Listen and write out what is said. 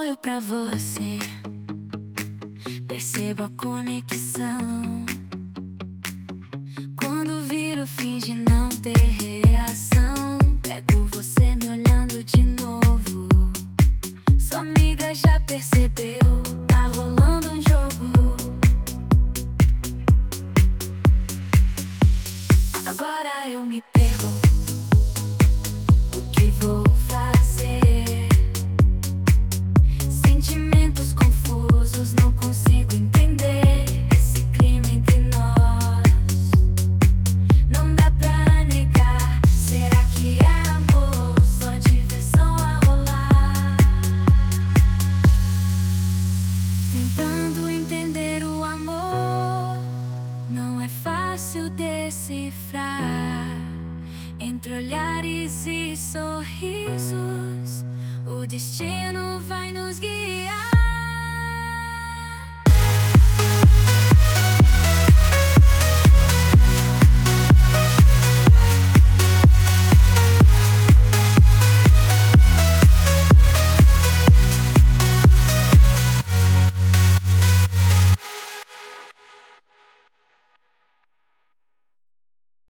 olho pra você, percebo a conexão. Quando viro, finge não ter reação. Pego você me olhando de novo. Sua amiga já percebeu, tá rolando um jogo. Agora eu me pergunto, o que vou fazer? Sentimentos confusos, não consigo entender esse clima entre nós. Não dá pra negar, será que é amor? Só diversão a rolar. Tentando entender o amor, não é fácil decifrar. Entre olhares e sorrisos, o destino vai nos guiar.